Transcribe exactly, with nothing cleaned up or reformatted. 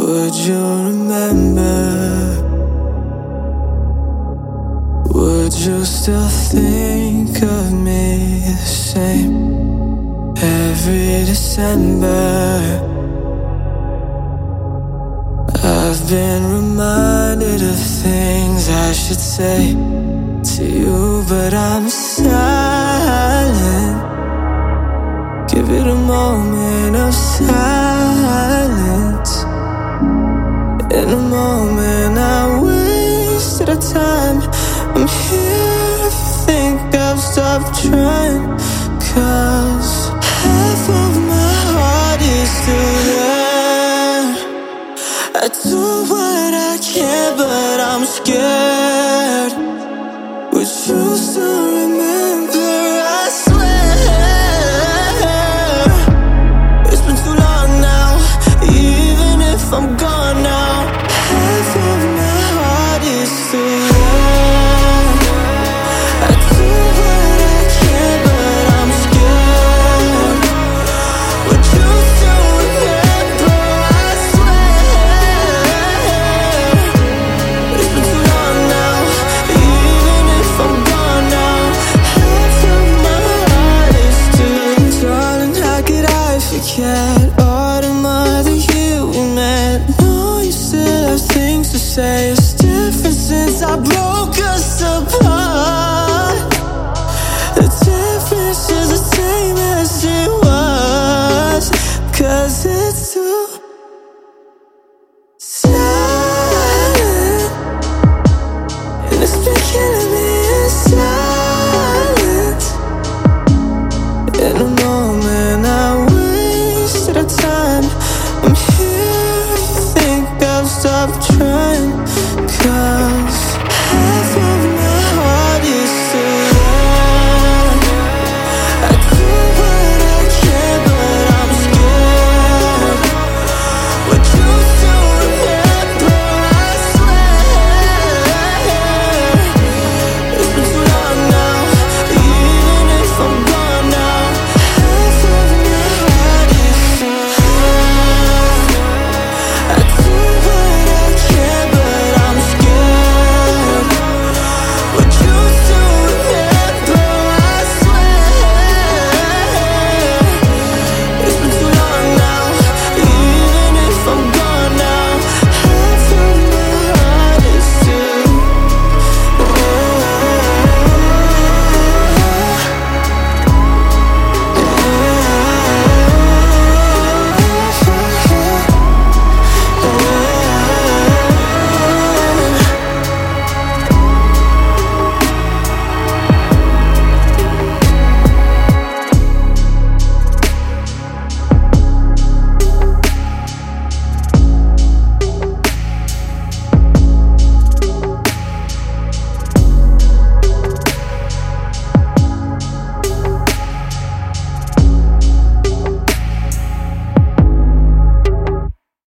Would you remember? Would you still think of me the same every December? I've been reminded of things I should say to you, but I'm silent. Give it a moment of silence. In a moment I wasted our time. I'm here if you think I've stopped trying, 'cause half of my heart is still there. I do what I can, but I'm scared. Would you still remember?